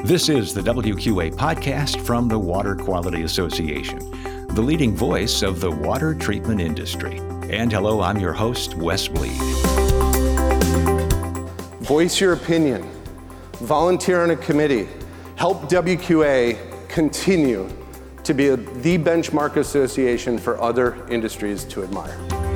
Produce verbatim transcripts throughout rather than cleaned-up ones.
This is the W Q A podcast from the Water Quality Association, the leading voice of the water treatment industry. And hello, I'm your host, Wes Bleed. Voice your opinion, volunteer on a committee, help W Q A continue to be a, the benchmark association for other industries to admire.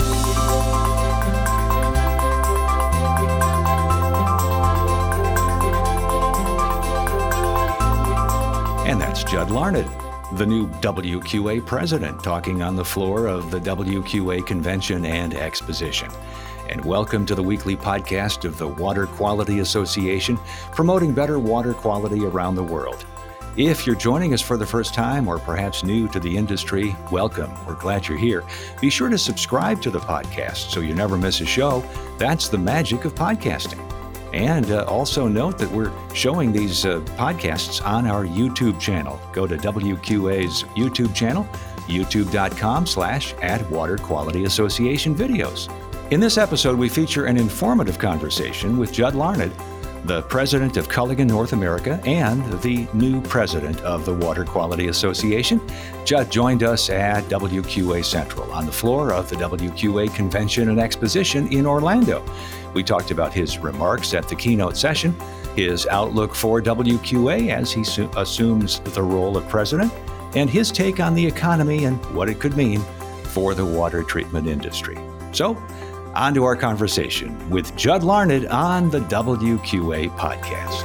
And that's Judd Larned, the new W Q A president, talking on the floor of the W Q A Convention and Exposition. And welcome to the weekly podcast of the Water Quality Association, promoting better water quality around the world. If you're joining us for the first time or perhaps new to the industry, welcome. We're glad you're here. Be sure to subscribe to the podcast so you never miss a show. That's the magic of podcasting. And uh, also note that we're showing these uh, podcasts on our YouTube channel. Go to W Q A's YouTube channel, youtube.com slash at Water Quality Association videos. In this episode, we feature an informative conversation with Judd Larned, the president of Culligan North America and the new president of the Water Quality Association. Judd joined us at W Q A Central on the floor of the W Q A Convention and Exposition in Orlando. We talked about his remarks at the keynote session, his outlook for W Q A as he su- assumes the role of president, and his take on the economy and what it could mean for the water treatment industry. So, on to our conversation with Judd Larned on the W Q A podcast.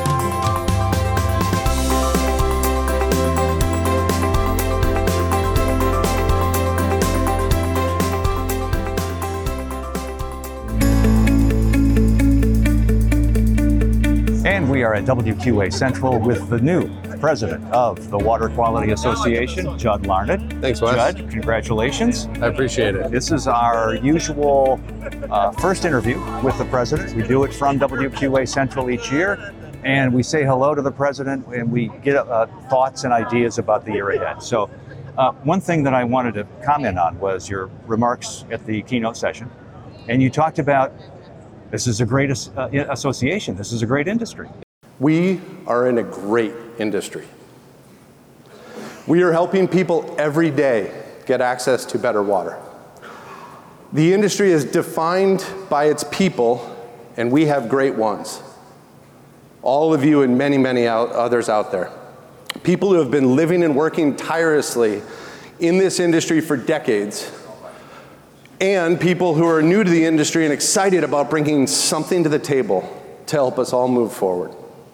And we are at W Q A Central with the new president of the Water Quality Association, Judd Larned. Thanks, Wes. Judd, congratulations. I appreciate it. This is our usual uh, first interview with the president. We do it from W Q A Central each year, and we say hello to the president, and we get uh, thoughts and ideas about the year ahead. So uh, one thing that I wanted to comment on was your remarks at the keynote session, and you talked about this is a great uh, association, this is a great industry. We are in a great industry. We are helping people every day get access to better water. The industry is defined by its people, and we have great ones. All of you and many, many out, others out there. People who have been living and working tirelessly in this industry for decades, and people who are new to the industry and excited about bringing something to the table to help us all move forward.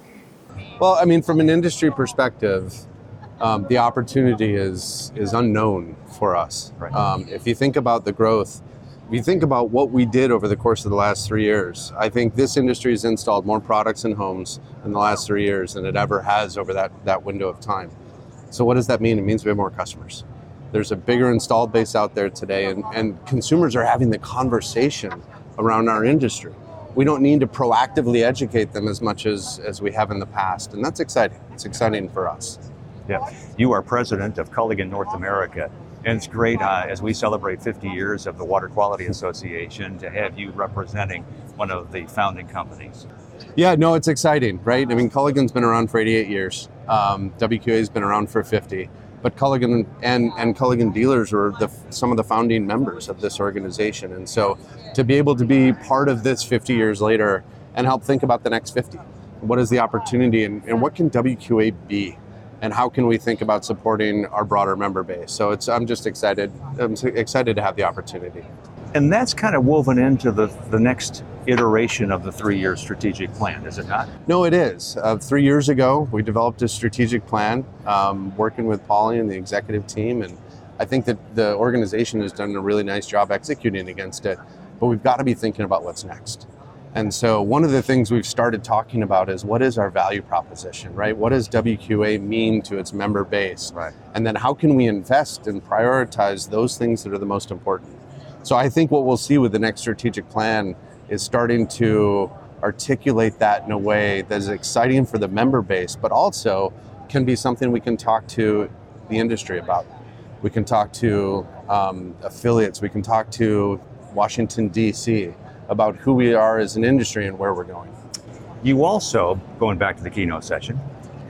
Well, I mean, from an industry perspective, um, the opportunity is is unknown for us. Right. Um, if you think about the growth, if you think about what we did over the course of the last three years, I think this industry has installed more products in homes in the last three years than it ever has over that, that window of time. So what does that mean? It means we have more customers. There's a bigger installed base out there today, and, and consumers are having the conversation around our industry. We don't need to proactively educate them as much as, as we have in the past, and that's exciting. It's exciting for us. Yeah, you are president of Culligan North America, and it's great uh, as we celebrate fifty years of the Water Quality Association to have you representing one of the founding companies. Yeah, no, it's exciting, right? I mean, Culligan's been around for eighty-eight years. Um, W Q A's been around for fifty. But Culligan and, and Culligan dealers were the, some of the founding members of this organization. And so to be able to be part of this fifty years later and help think about the next fifty, what is the opportunity and, and what can W Q A be? And how can we think about supporting our broader member base? So it's I'm just excited. I'm excited to have the opportunity. And that's kind of woven into the, the next iteration of the three-year strategic plan, is it not? No, it is. Uh, three years ago, we developed a strategic plan, um, working with Polly and the executive team, and I think that the organization has done a really nice job executing against it, but we've got to be thinking about what's next. And so one of the things we've started talking about is what is our value proposition, right? What does W Q A mean to its member base? Right. And then how can we invest and prioritize those things that are the most important? So I think what we'll see with the next strategic plan is starting to articulate that in a way that is exciting for the member base, but also can be something we can talk to the industry about. We can talk to um, affiliates, we can talk to Washington, D C about who we are as an industry and where we're going. You also, going back to the keynote session,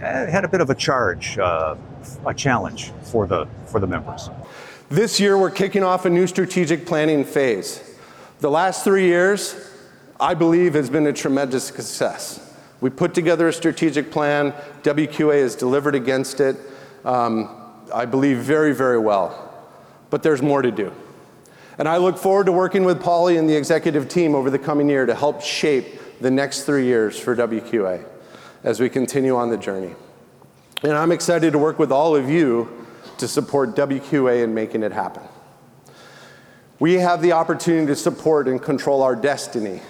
uh, had a bit of a charge, uh, a challenge for the for the members. This year, we're kicking off a new strategic planning phase. The last three years, I believe, has been a tremendous success. We put together a strategic plan. W Q A has delivered against it, um, I believe, very, very well. But there's more to do. And I look forward to working with Paulie and the executive team over the coming year to help shape the next three years for W Q A as we continue on the journey. And I'm excited to work with all of you to support W Q A in making it happen. We have the opportunity to support and control our destiny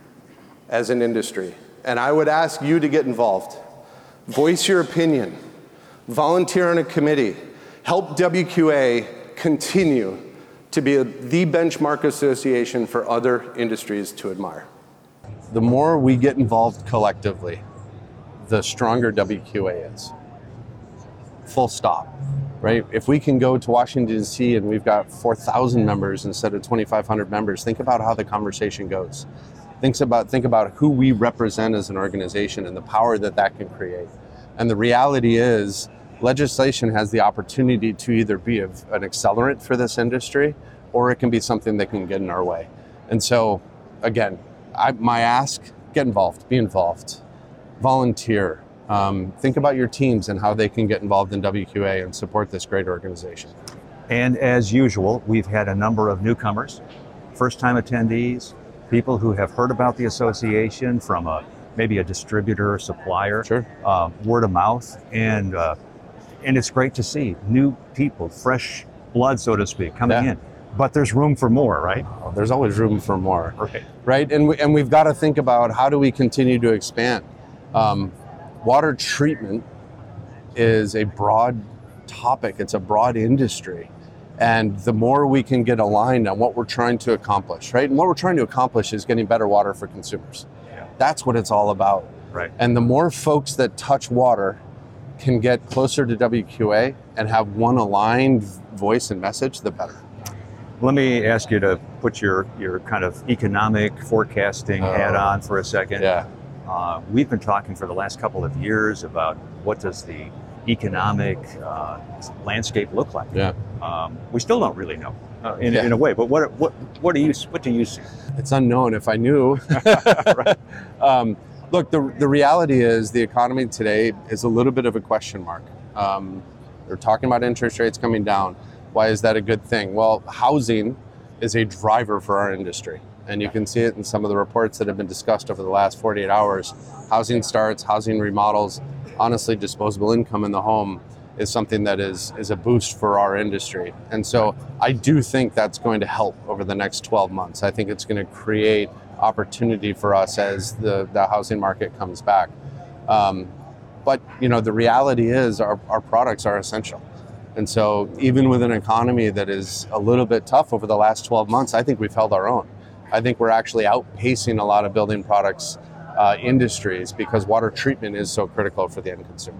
as an industry. And I would ask you to get involved. Voice your opinion. Volunteer on a committee. Help W Q A continue to be a, the benchmark association for other industries to admire. The more we get involved collectively, the stronger W Q A is. Full stop, right? If we can go to Washington, D C and we've got four thousand members instead of twenty-five hundred members, think about how the conversation goes. Think about, think about who we represent as an organization and the power that that can create. And the reality is, legislation has the opportunity to either be a, an accelerant for this industry, or it can be something that can get in our way. And so, again, I, my ask, get involved, be involved, volunteer. Um, think about your teams and how they can get involved in W Q A and support this great organization. And as usual, we've had a number of newcomers, first-time attendees, people who have heard about the association from a maybe a distributor or supplier, Sure. uh, word of mouth, and uh, and it's great to see new people, fresh blood, so to speak, coming Yeah. in. But there's room for more, right? Well, there's always room for more, Right. right? And we, and we've got to think about how do we continue to expand. Um, water treatment is a broad topic. It's a broad industry. And the more we can get aligned on what we're trying to accomplish, right? And what we're trying to accomplish is getting better water for consumers. Yeah. That's what it's all about. Right. And the more folks that touch water can get closer to W Q A and have one aligned voice and message, the better. Let me ask you to put your, your kind of economic forecasting Oh. hat on for a second. Yeah. Uh, we've been talking for the last couple of years about what does the economic uh, landscape look like. Yeah. Um, we still don't really know, uh, in, Yeah. in a way. But what what what do you what do you see? It's unknown. If I knew. Right. um, look, the the reality is the economy today is a little bit of a question mark. Um, they're talking about interest rates coming down. Why is that a good thing? Well, housing is a driver for our industry. And you can see it in some of the reports that have been discussed over the last forty-eight hours. Housing starts, housing remodels, honestly, disposable income in the home is something that is, is a boost for our industry. And so I do think that's going to help over the next twelve months. I think it's going to create opportunity for us as the, the housing market comes back. Um, but, you know, the reality is our, our products are essential. And so even with an economy that is a little bit tough over the last twelve months, I think we've held our own. I think we're actually outpacing a lot of building products uh, industries because water treatment is so critical for the end consumer.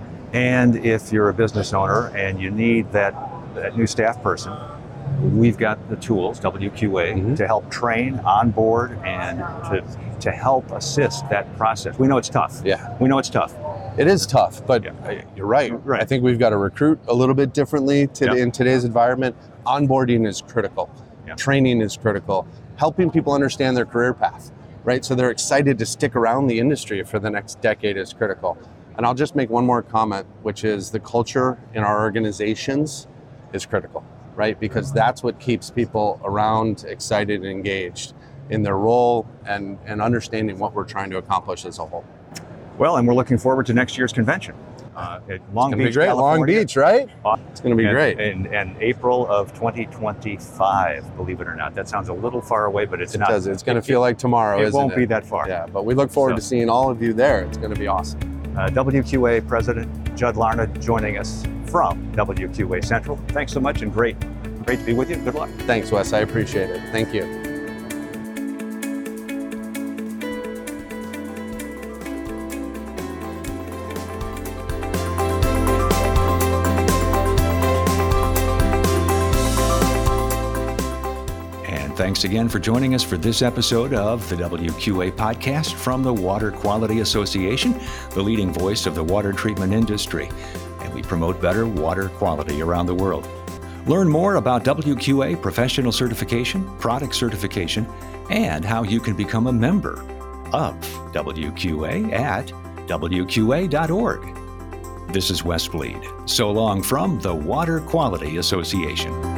And if you're a business owner and you need that, that new staff person, we've got the tools, W Q A, Mhm. to help train, onboard, and to, to help assist that process. We know it's tough. Yeah. We know it's tough. It is tough, but Yeah. uh, you're right. Right. I think we've got to recruit a little bit differently to, Yeah. in today's environment. Onboarding is critical. Yeah. Training is critical. Helping people understand their career path, right? So they're excited to stick around the industry for the next decade is critical. And I'll just make one more comment, which is the culture in our organizations is critical, right? Because that's what keeps people around, excited, and engaged in their role and, and understanding what we're trying to accomplish as a whole. Well, and we're looking forward to next year's convention uh, at Long It's gonna Beach, be great. Long California. Beach, right? Uh, It's going to be and, great. In, in April of twenty twenty-five, believe it or not. That sounds a little far away, but it's It not. does. It's going to feel like tomorrow, It isn't won't it? be that far. Yeah, but we look forward So- to seeing all of you there. It's going to be awesome. Uh, W Q A President Judd Larned joining us from W Q A Central. Thanks so much, and great, great to be with you. Good luck. Thanks, Wes. I appreciate it. Thank you. And Thanks again for joining us for this episode of the W Q A podcast from the Water Quality Association, the leading voice of the water treatment industry. And we promote better water quality around the world. Learn more about W Q A professional certification, product certification, and how you can become a member of W Q A at W Q A dot org. This is Wes Bleed. So long from the Water Quality Association.